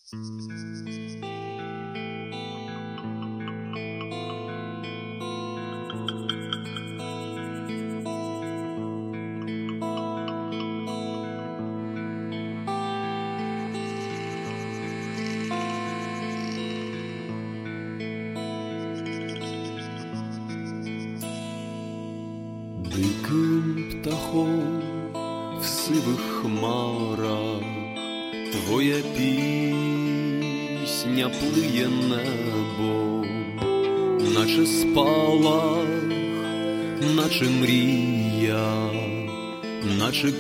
Диким птахом в сивих хмарах твоя пісня плиє небо, наче спалах, наче мрія, наче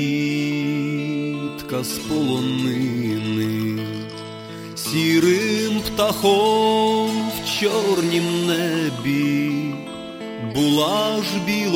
квітка з полонини. Сірим птахом в чорнім небі була ж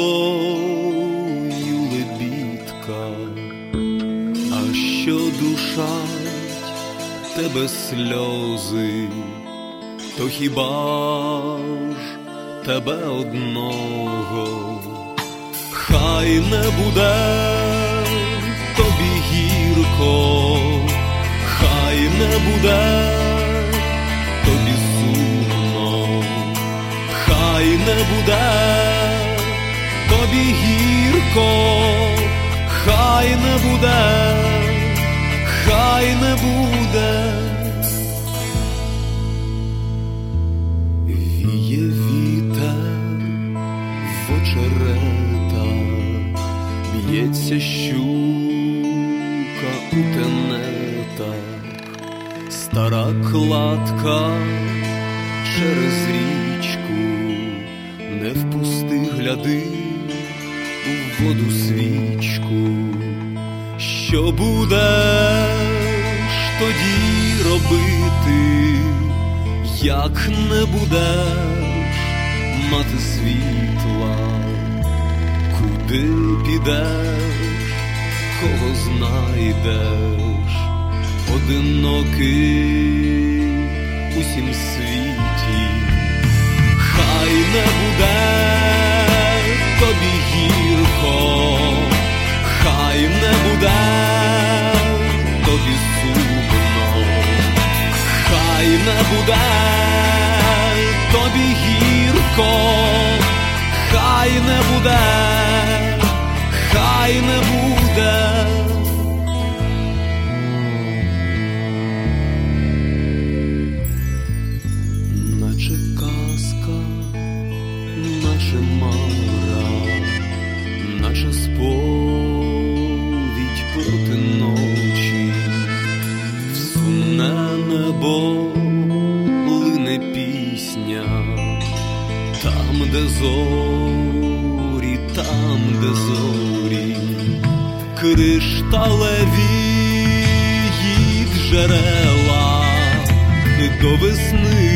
білою лебідка, а що душать тебе сльози, то хіба ж тебе одного? Хай не буде тобі гірко, хай не буде тобі сумно, хай не буде тобі гірко, хай не буде, хай не буде. Віє вітер в очеретах, б'ється щука у тенетах, стара кладка через річку, не впусти, гляди у воду свічку. Що будеш тоді робити, як не будеш мати світла? Куди підеш, кого знайдеш, одинокий усім світі? Хай не буде тобі гірко, хай не буде тобі сумно, хай не буде тобі гірко, хай не буде, хай не буде. Наче казка, наче мара, наче сповідь проти ночі, в сумне небо лине пісня, там, де зорі, там, де зорі, кришталеві й джерела, до весни